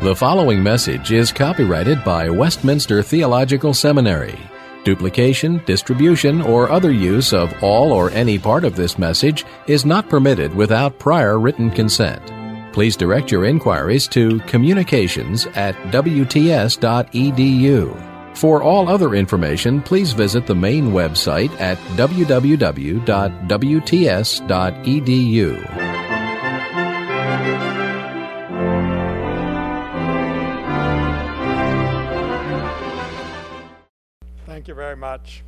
The following message is copyrighted by Westminster Theological Seminary. Duplication, distribution, or other use of all or any part of this message is not permitted without prior written consent. Please direct your inquiries to communications@wts.edu. For all other information, please visit the main website at www.wts.edu. Thank you very much.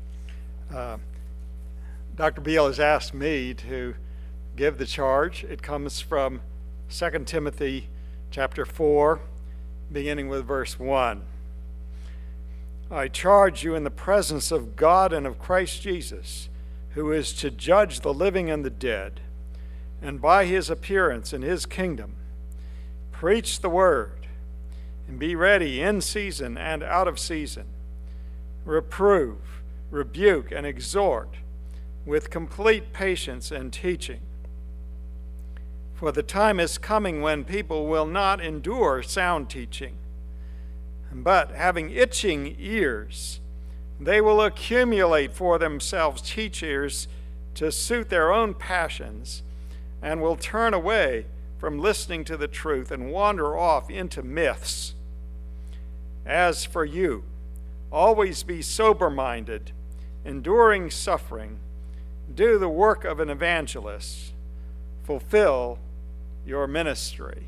Dr. Beal has asked me to give the charge. It comes from 2 Timothy chapter 4, beginning with verse 1. I charge you in the presence of God and of Christ Jesus, who is to judge the living and the dead, and by his appearance in his kingdom, preach the word, and be ready in season and out of season. Reprove, rebuke, and exhort with complete patience and teaching. For the time is coming when people will not endure sound teaching, but having itching ears, they will accumulate for themselves teachers to suit their own passions, and will turn away from listening to the truth and wander off into myths. As for you, always be sober-minded, enduring suffering, do the work of an evangelist, fulfill your ministry.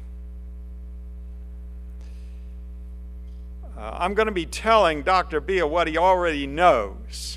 I'm going to be telling Dr. Beal what he already knows.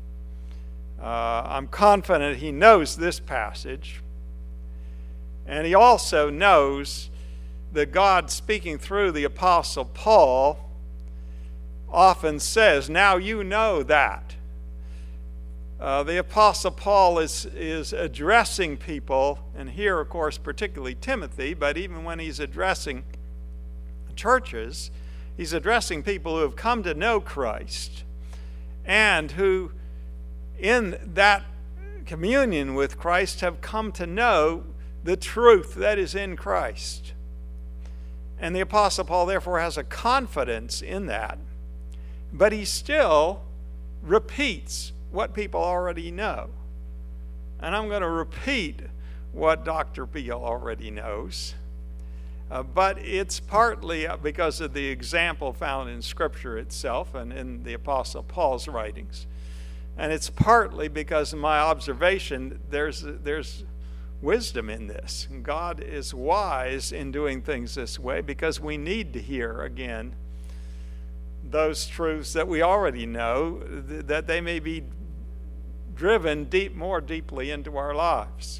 I'm confident he knows this passage, and he also knows that God, speaking through the Apostle Paul, often says, now you know that. The Apostle Paul is addressing people, and here, of course, particularly Timothy, but even when he's addressing churches, he's addressing people who have come to know Christ and who, in that communion with Christ, have come to know the truth that is in Christ. And the Apostle Paul, therefore, has a confidence in that. But he still repeats what people already know. And I'm going to repeat what Dr. Beal already knows. But it's partly because of the example found in Scripture itself and in the Apostle Paul's writings. And it's partly because of my observation there's wisdom in this. God is wise in doing things this way because we need to hear again those truths that we already know, that they may be driven more deeply into our lives.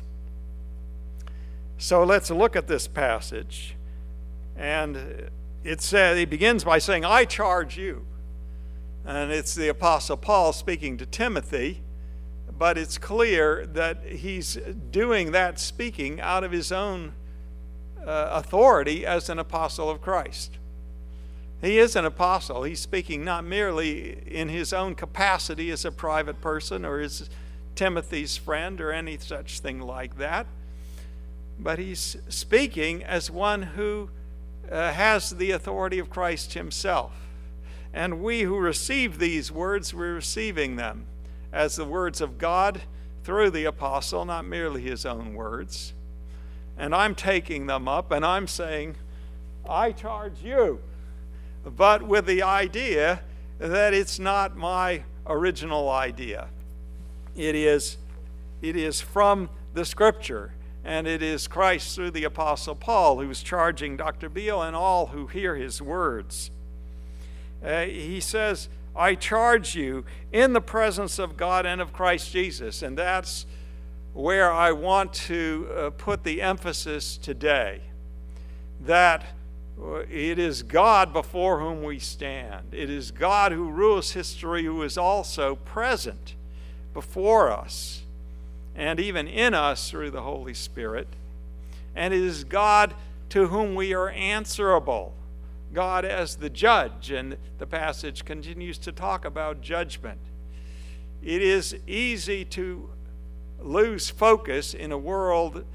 So let's look at this passage. And it says, he begins by saying, I charge you. And it's the Apostle Paul speaking to Timothy, but it's clear that he's doing that speaking out of his own authority as an apostle of Christ. He is an apostle. He's speaking not merely in his own capacity as a private person or as Timothy's friend or any such thing like that, but he's speaking as one who has the authority of Christ himself. And we who receive these words, we're receiving them as the words of God through the apostle, not merely his own words. And I'm taking them up and I'm saying, I charge you. But with the idea that it's not my original idea. It is from the Scripture, and it is Christ through the Apostle Paul who's charging Dr. Beal and all who hear his words. He says, I charge you in the presence of God and of Christ Jesus, and that's where I want to put the emphasis today, that it is God before whom we stand. It is God who rules history, who is also present before us and even in us through the Holy Spirit. And it is God to whom we are answerable. God as the judge, and the passage continues to talk about judgment. It is easy to lose focus in a world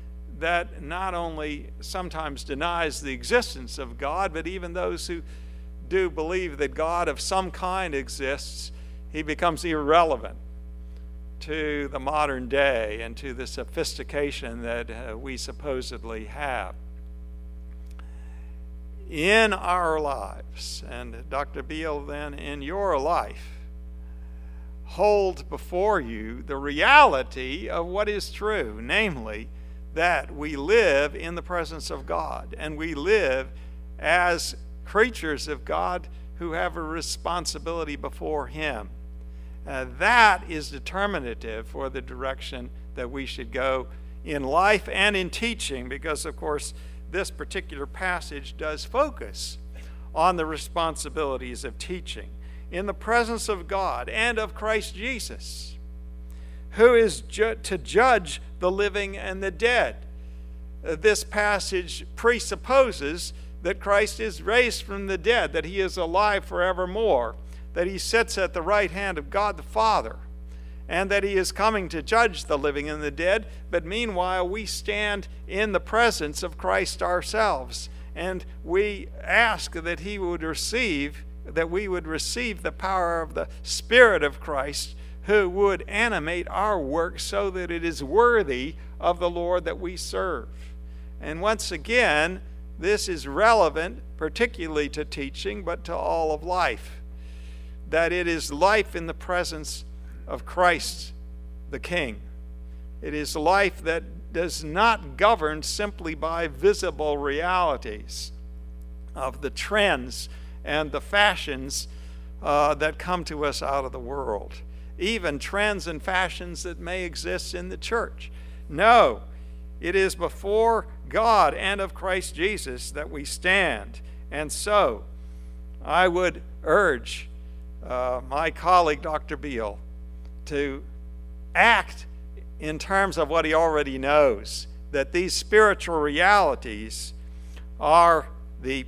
that not only sometimes denies the existence of God, but even those who do believe that God of some kind exists, he becomes irrelevant to the modern day and to the sophistication that we supposedly have. In our lives, and Dr. Beale, then in your life, hold before you the reality of what is true, namely that we live in the presence of God, and we live as creatures of God who have a responsibility before Him. That is determinative for the direction that we should go in life and in teaching, because, of course, this particular passage does focus on the responsibilities of teaching in the presence of God and of Christ Jesus, who is to judge the living and the dead. This passage presupposes that Christ is raised from the dead, that He is alive forevermore, that He sits at the right hand of God the Father, and that He is coming to judge the living and the dead. But meanwhile, we stand in the presence of Christ ourselves, and we ask that we would receive the power of the Spirit of Christ, who would animate our work so that it is worthy of the Lord that we serve. And once again, this is relevant particularly to teaching, but to all of life, that it is life in the presence of Christ the King. It is life that does not govern simply by visible realities of the trends and the fashions that come to us out of the world, even trends and fashions that may exist in the church. No, it is before God and of Christ Jesus that we stand. And so I would urge my colleague, Dr. Beale, to act in terms of what he already knows, that these spiritual realities are the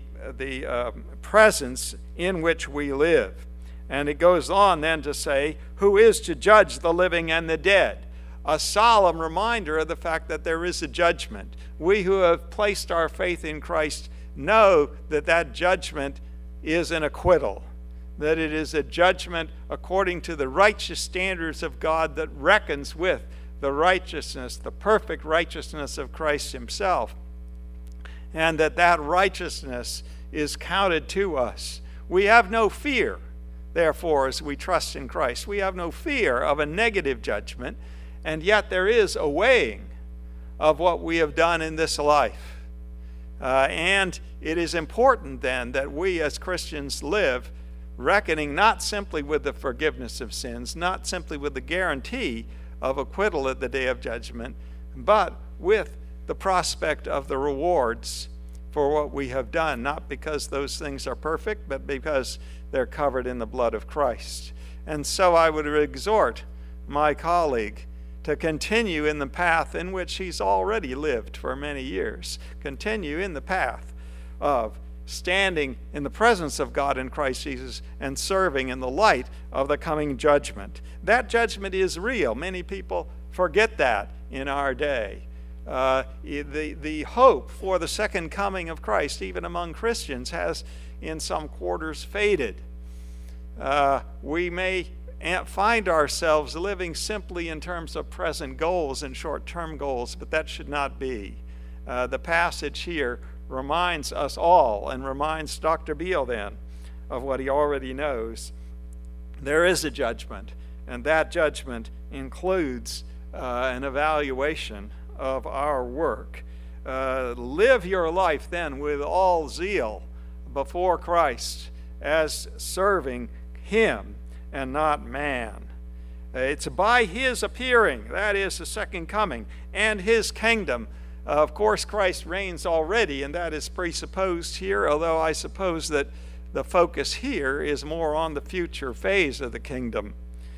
presence in which we live. And it goes on then to say, who is to judge the living and the dead? A solemn reminder of the fact that there is a judgment. We who have placed our faith in Christ know that that judgment is an acquittal, that it is a judgment according to the righteous standards of God that reckons with the righteousness, the perfect righteousness of Christ Himself, and that righteousness is counted to us. We have no fear, therefore, as we trust in Christ. We have no fear of a negative judgment, and yet there is a weighing of what we have done in this life. And it is important then that we as Christians live reckoning not simply with the forgiveness of sins, not simply with the guarantee of acquittal at the day of judgment, but with the prospect of the rewards for what we have done, not because those things are perfect, but because they're covered in the blood of Christ. And so I would exhort my colleague to continue in the path in which he's already lived for many years. Continue in the path of standing in the presence of God in Christ Jesus and serving in the light of the coming judgment. That judgment is real. Many people forget that in our day. The hope for the second coming of Christ, even among Christians, has in some quarters faded. We may find ourselves living simply in terms of present goals and short-term goals, but that should not be. The passage here reminds us all, and reminds Dr. Beale then, of what he already knows. There is a judgment, and that judgment includes an evaluation of our work. Live your life then with all zeal before Christ as serving Him and not man. It's by His appearing, that is the second coming, and His kingdom. Of course, Christ reigns already, and that is presupposed here, although I suppose that the focus here is more on the future phase of the kingdom.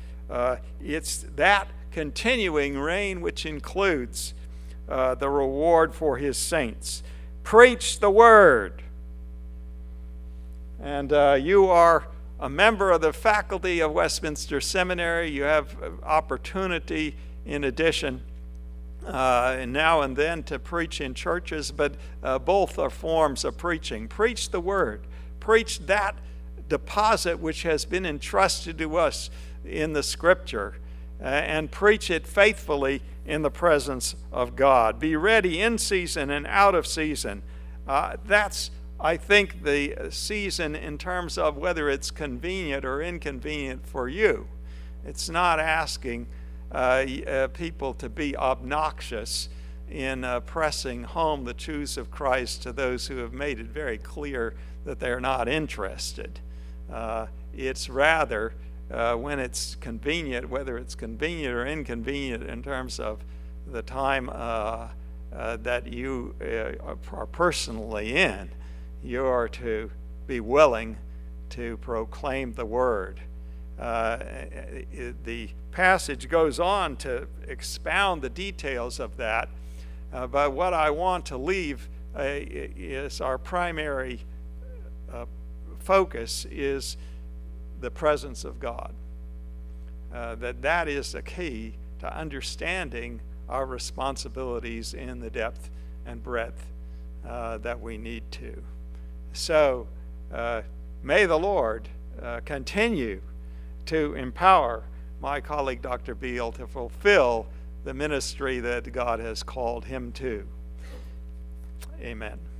It's that continuing reign which includes the reward for His saints. Preach the word. And you are a member of the faculty of Westminster Seminary. You have opportunity, in addition, now and then to preach in churches, but both are forms of preaching. Preach the word. Preach that deposit which has been entrusted to us in the Scripture, and preach it faithfully in the presence of God. Be ready in season and out of season. That's, I think, the season in terms of whether it's convenient or inconvenient for you. It's not asking people to be obnoxious in pressing home the truths of Christ to those who have made it very clear that they're not interested. It's rather when it's convenient, whether it's convenient or inconvenient in terms of the time that you are personally in, you are to be willing to proclaim the word. The passage goes on to expound the details of that, but what I want to leave is our primary focus is the presence of God. That is the key to understanding our responsibilities in the depth and breadth that we need to. So may the Lord continue to empower my colleague Dr. Beale to fulfill the ministry that God has called him to. Amen.